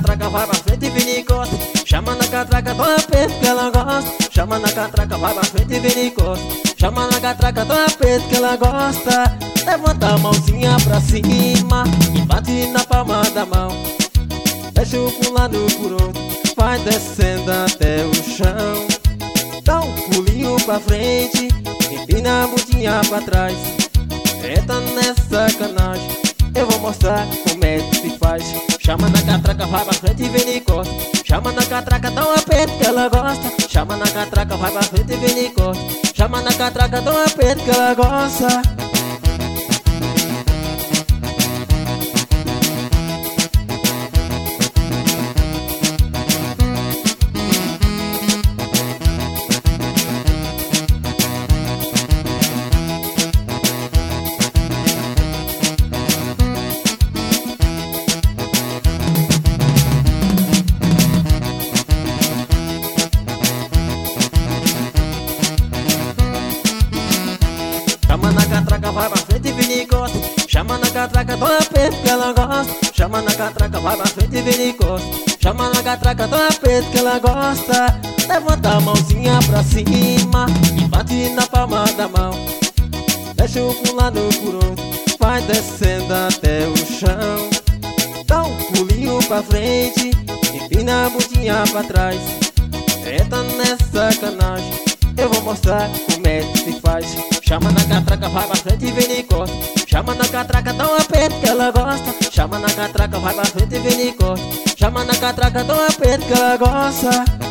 catraca, vai pra frente e vira e encosta. Chama na catraca, dá um aperto que ela gosta. Chama na catraca, vai pra frente e vira e encosta. Chama na catraca, dá um aperto que ela gosta. Levanta a mãozinha pra cima e bate na palma da mão. Deixa pra um lado por outro, vai descendo até o chão. Dá um pulinho pra frente, empina a bundinha pra trás. Entra nessa sacanagem, eu vou mostrar como é que se faz. Chama na catraca, vai pra frente e vem e encosta. Chama na catraca, dá um aperto que ela gosta. Chama na catraca, vai pra frente e vem e encosta. Chama na catraca, dá um aperto que ela gosta. Chama na catraca, vai pra frente e vira e encosta. Chama na catraca, dá um aperto que ela gosta. Chama na catraca, vai pra frente e vira e encosta. Chama na catraca, dá um aperto que ela gosta. Levanta a mãozinha pra cima e bate na palma da mão. Deixa pra um lado por outro, vai descendo até o chão. Dá um pulinho pra frente, empina a bundinha pra trás. Entra nessa sacanagem, eu vou mostrar como é que se faz. Chama na catraca, vai pra frente e vem e encosta. Chama na catraca, dá um aperto que ela gosta. Chama na catraca, vai pra frente e vem e encosta. Chama na catraca, dá um aperto que ela gosta.